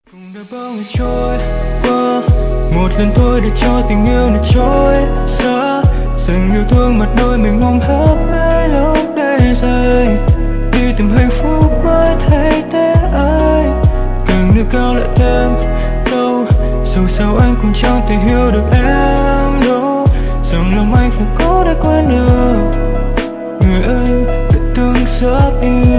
Cùng đã bao ngày trôi qua, một lần thôi để cho tình yêu này trôi xa. Dành yêu thương mặt đôi mình mong hết mấy lúc đây rơi. Đi tìm hạnh phúc mới thấy té ai. Càng nước cao lại thêm đau. Dù sao anh cũng chẳng thể hiểu được em đâu. Rằng lòng anh phải có để quên được người anh đã từng rất yêu.